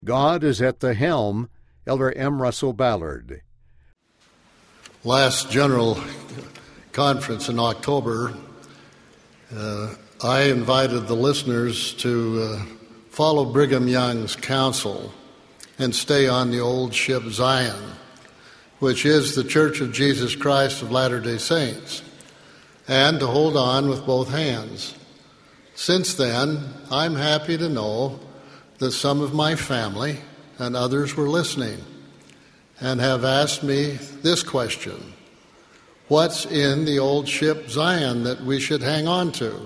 God is at the helm. Elder M. Russell Ballard. Last General Conference in October, I invited the listeners to follow Brigham Young's counsel and stay on the old ship Zion, which is the Church of Jesus Christ of Latter-day Saints, and to hold on with both hands. Since then, I'm happy to know that some of my family and others were listening and have asked me this question: what's in the old ship Zion that we should hang on to?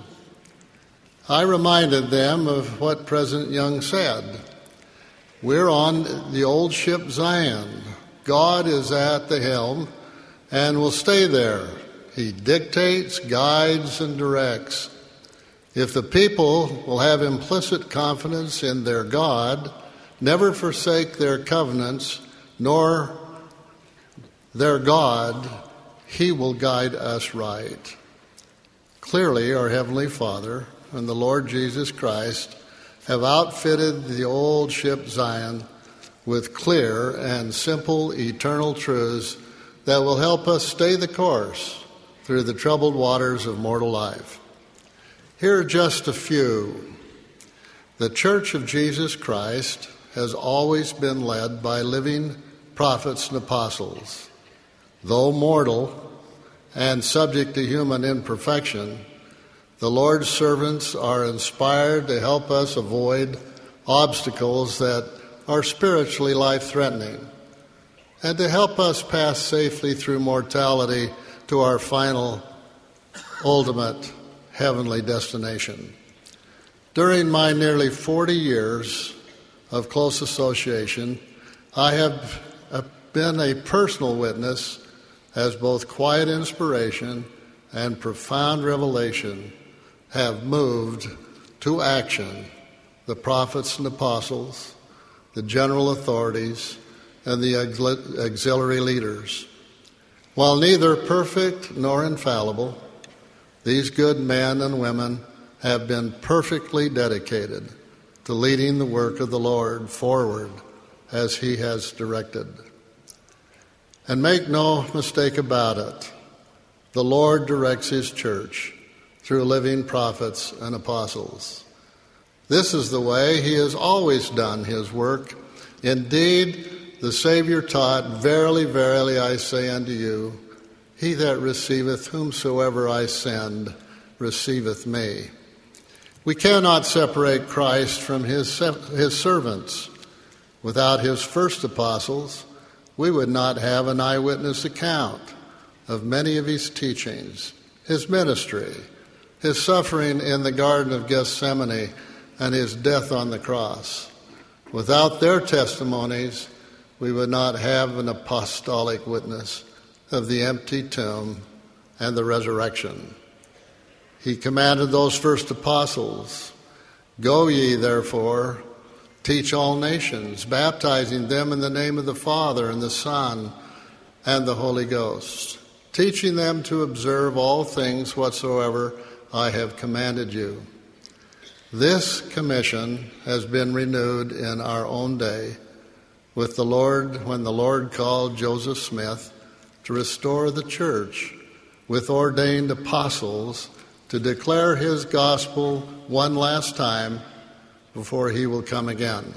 I reminded them of what President Young said. We're on the old ship Zion. God is at the helm and will stay there. He dictates, guides, and directs. If the people will have implicit confidence in their God, never forsake their covenants, nor their God, He will guide us right. Clearly, our Heavenly Father and the Lord Jesus Christ have outfitted the old ship Zion with clear and simple eternal truths that will help us stay the course through the troubled waters of mortal life. Here are just a few. The Church of Jesus Christ has always been led by living prophets and apostles. Though mortal and subject to human imperfection, the Lord's servants are inspired to help us avoid obstacles that are spiritually life-threatening and to help us pass safely through mortality to our final, ultimate, heavenly destination. During my nearly 40 years of close association, I have been a personal witness as both quiet inspiration and profound revelation have moved to action the prophets and apostles, the general authorities, and the auxiliary leaders. While neither perfect nor infallible, these good men and women have been perfectly dedicated to leading the work of the Lord forward as He has directed. And make no mistake about it, the Lord directs His church through living prophets and apostles. This is the way He has always done His work. Indeed, the Savior taught, "Verily, verily, I say unto you, he that receiveth whomsoever I send receiveth me." We cannot separate Christ from His servants. Without His first apostles, we would not have an eyewitness account of many of His teachings, His ministry, His suffering in the Garden of Gethsemane, and His death on the cross. Without their testimonies, we would not have an apostolic witness of the empty tomb and the resurrection. He commanded those first apostles, "Go ye, therefore, teach all nations, baptizing them in the name of the Father and the Son and the Holy Ghost, teaching them to observe all things whatsoever I have commanded you." This commission has been renewed in our own day with the Lord when the Lord called Joseph Smith to restore the church with ordained apostles to declare His gospel one last time before He will come again.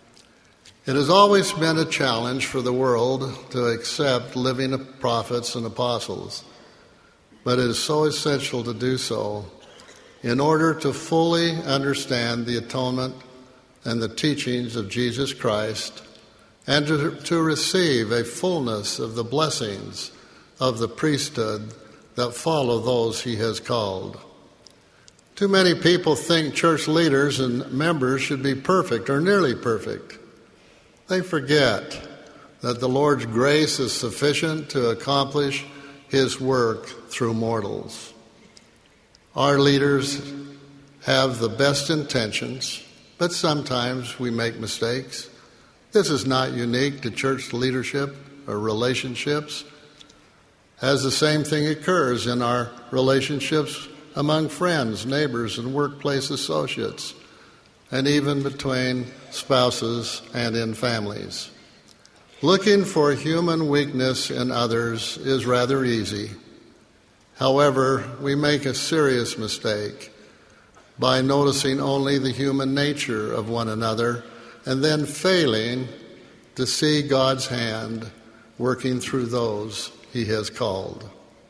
It has always been a challenge for the world to accept living prophets and apostles, but it is so essential to do so in order to fully understand the atonement and the teachings of Jesus Christ and to receive a fullness of the blessings of the priesthood that follow those He has called. Too many people think church leaders and members should be perfect or nearly perfect. They forget that the Lord's grace is sufficient to accomplish His work through mortals. Our leaders have the best intentions, but sometimes we make mistakes. This is not unique to church leadership or relationships, as the same thing occurs in our relationships among friends, neighbors, and workplace associates. and even between spouses and in families. Looking for human weakness in others is rather easy. However, we make a serious mistake by noticing only the human nature of one another and then failing to see God's hand working through those He has called.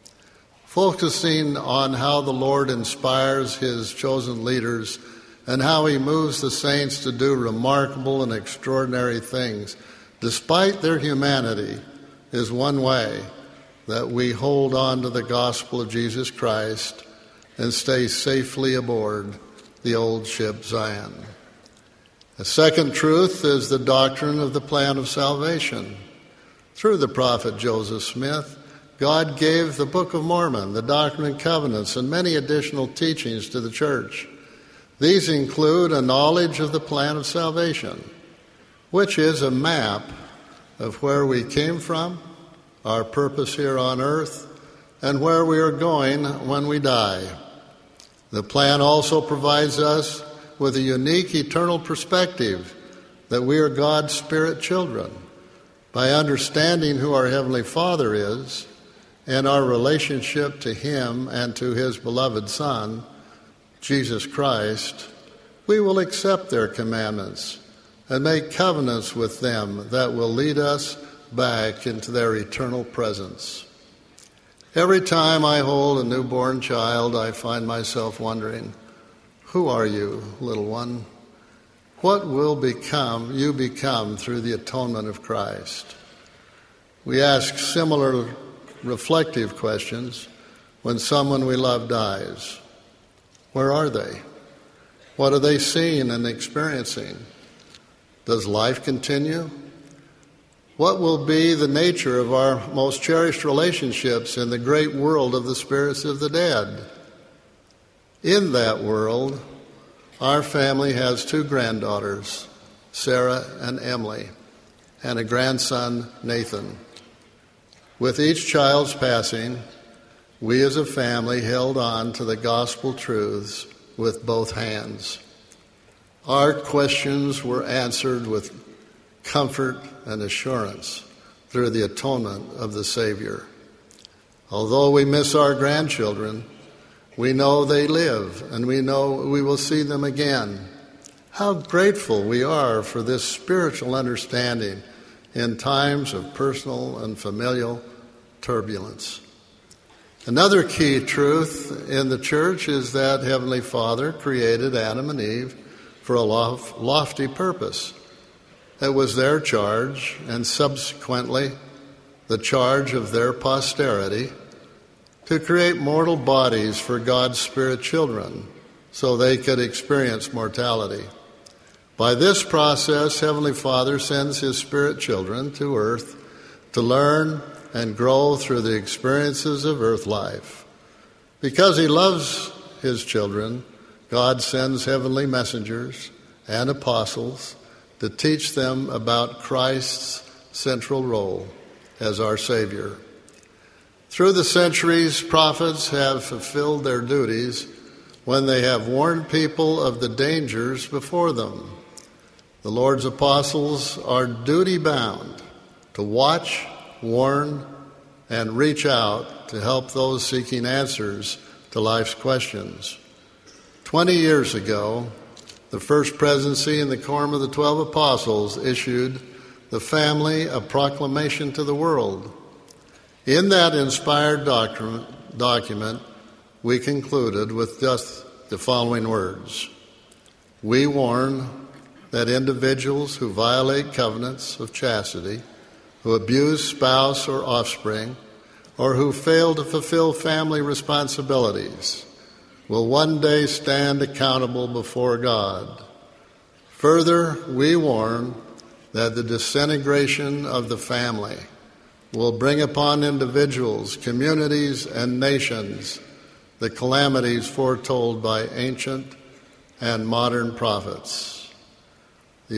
Focusing on how the Lord inspires His chosen leaders and how He moves the saints to do remarkable and extraordinary things, despite their humanity, is one way that we hold on to the gospel of Jesus Christ and stay safely aboard the old ship Zion. A second truth is the doctrine of the plan of salvation. Through the prophet Joseph Smith, God gave the Book of Mormon, the Doctrine and Covenants, and many additional teachings to the church. These include a knowledge of the plan of salvation, which is a map of where we came from, our purpose here on earth, and where we are going when we die. The plan also provides us with a unique eternal perspective that we are God's spirit children. By understanding who our Heavenly Father is and our relationship to Him and to His beloved Son, Jesus Christ, we will accept their commandments and make covenants with them that will lead us back into their eternal presence. Every time I hold a newborn child, I find myself wondering, who are you, little one? What will you become through the atonement of Christ? We ask similar reflective questions when someone we love dies. Where are they? What are they seeing and experiencing? Does life continue? What will be the nature of our most cherished relationships in the great world of the spirits of the dead? In that world, our family has 2 granddaughters, Sarah and Emily, and a grandson, Nathan. With each child's passing, we as a family held on to the gospel truths with both hands. Our questions were answered with comfort and assurance through the atonement of the Savior. Although we miss our grandchildren, we know they live, and we know we will see them again. How grateful we are for this spiritual understanding in times of personal and familial turbulence. Another key truth in the church is that Heavenly Father created Adam and Eve for a lofty purpose. It was their charge, and subsequently the charge of their posterity, to create mortal bodies for God's spirit children so they could experience mortality. By this process, Heavenly Father sends His spirit children to earth to learn and grow through the experiences of earth life. Because He loves His children, God sends heavenly messengers and apostles to teach them about Christ's central role as our Savior. Through the centuries, prophets have fulfilled their duties when they have warned people of the dangers before them. The Lord's apostles are duty-bound to watch, warn, and reach out to help those seeking answers to life's questions. 20 years ago, the First Presidency and the Quorum of the 12 Apostles issued the family a proclamation to the world. In that inspired document, we concluded with just the following words. We warn that individuals who violate covenants of chastity, who abuse spouse or offspring, or who fail to fulfill family responsibilities will one day stand accountable before God. Further, we warn that the disintegration of the family will bring upon individuals, communities, and nations the calamities foretold by ancient and modern prophets. As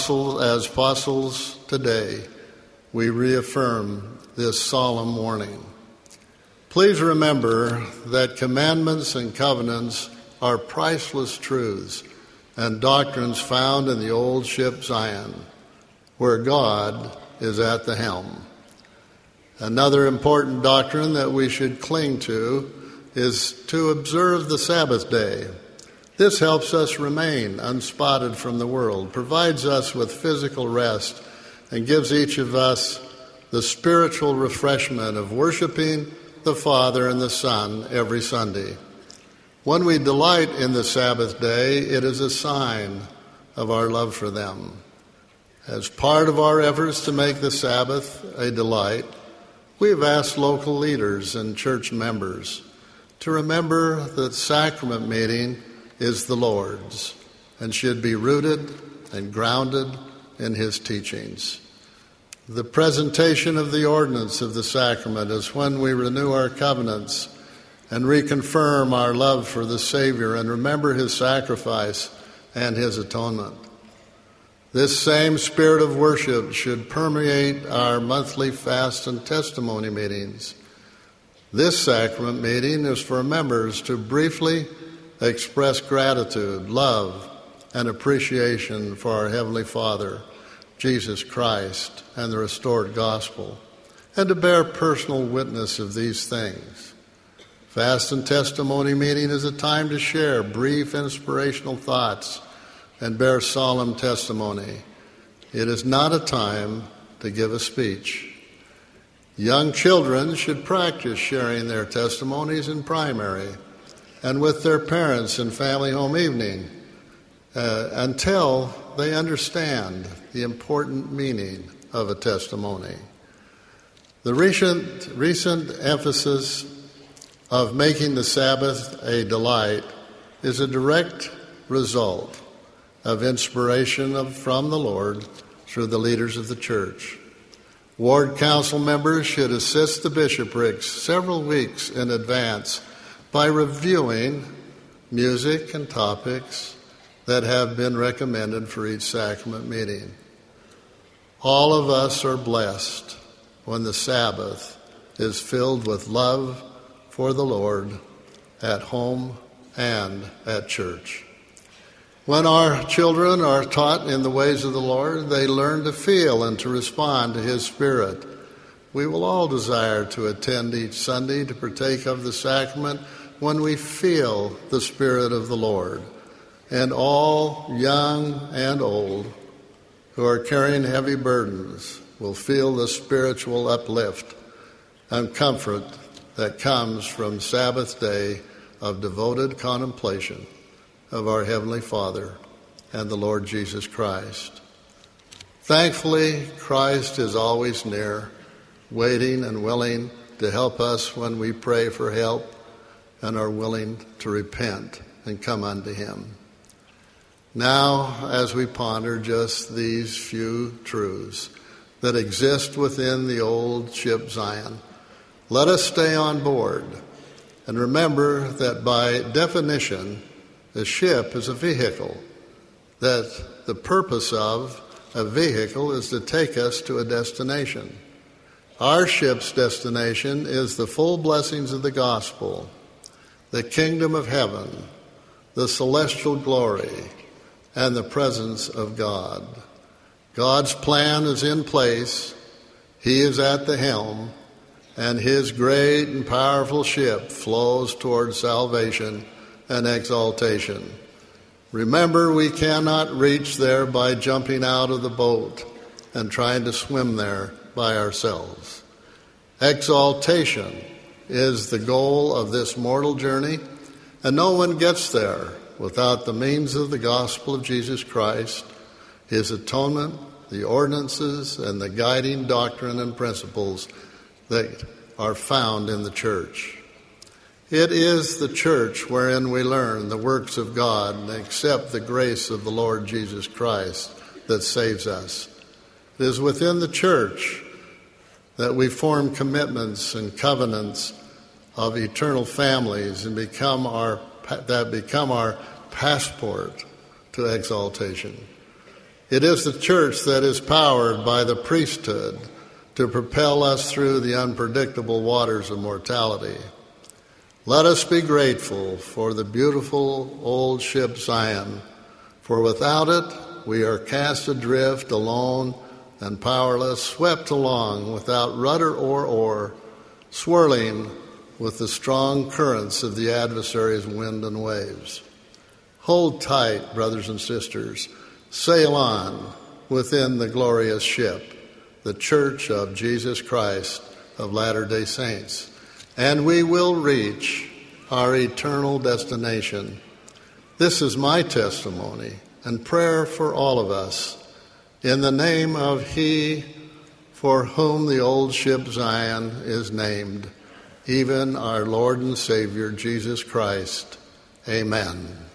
apostles today, we reaffirm this solemn warning. Please remember that commandments and covenants are priceless truths and doctrines found in the old ship Zion, where God is at the helm. Another important doctrine that we should cling to is to observe the Sabbath day. This helps us remain unspotted from the world, provides us with physical rest, and gives each of us the spiritual refreshment of worshiping the Father and the Son every Sunday. When we delight in the Sabbath day, it is a sign of our love for them. As part of our efforts to make the Sabbath a delight, we have asked local leaders and church members to remember that sacrament meeting is the Lord's and should be rooted and grounded in His teachings. The presentation of the ordinance of the sacrament is when we renew our covenants and reconfirm our love for the Savior and remember His sacrifice and His atonement. This same spirit of worship should permeate our monthly fast and testimony meetings. This sacrament meeting is for members to briefly express gratitude, love, and appreciation for our Heavenly Father, Jesus Christ, and the restored gospel, and to bear personal witness of these things. Fast and testimony meeting is a time to share brief inspirational thoughts and bear solemn testimony. It is not a time to give a speech. Young children should practice sharing their testimonies in primary and with their parents in family home evening until they understand the important meaning of a testimony. The recent emphasis of making the Sabbath a delight is a direct result of inspiration from the Lord through the leaders of the church. Ward council members should assist the bishoprics several weeks in advance by reviewing music and topics that have been recommended for each sacrament meeting. All of us are blessed when the Sabbath is filled with love for the Lord at home and at church. When our children are taught in the ways of the Lord, they learn to feel and to respond to His Spirit. We will all desire to attend each Sunday to partake of the sacrament when we feel the Spirit of the Lord. And all, young and old, who are carrying heavy burdens will feel the spiritual uplift and comfort that comes from Sabbath day of devoted contemplation of our Heavenly Father and the Lord Jesus Christ. Thankfully, Christ is always near, waiting and willing to help us when we pray for help and are willing to repent and come unto Him. Now, as we ponder just these few truths that exist within the old ship Zion, let us stay on board and remember that by definition, a ship is a vehicle, that the purpose of a vehicle is to take us to a destination. Our ship's destination is the full blessings of the gospel, the kingdom of heaven, the celestial glory, and the presence of God. God's plan is in place. He is at the helm, and His great and powerful ship flows toward salvation and exaltation. Remember, we cannot reach there by jumping out of the boat and trying to swim there by ourselves. Exaltation is the goal of this mortal journey, and no one gets there without the means of the gospel of Jesus Christ, His atonement, the ordinances, and the guiding doctrine and principles that are found in the church. It is the church wherein we learn the works of God and accept the grace of the Lord Jesus Christ that saves us. It is within the church that we form commitments and covenants of eternal families and become our passport to exaltation. It is the church that is powered by the priesthood to propel us through the unpredictable waters of mortality. Let us be grateful for the beautiful old ship Zion, For without it, we are cast adrift, alone and powerless, swept along without rudder or oar, swirling with the strong currents of the adversary's wind and waves. Hold tight, brothers and sisters. Sail on within the glorious ship, the Church of Jesus Christ of Latter-day Saints, and we will reach our eternal destination. This is my testimony and prayer for all of us, in the name of He for whom the old ship Zion is named, even our Lord and Savior, Jesus Christ. Amen.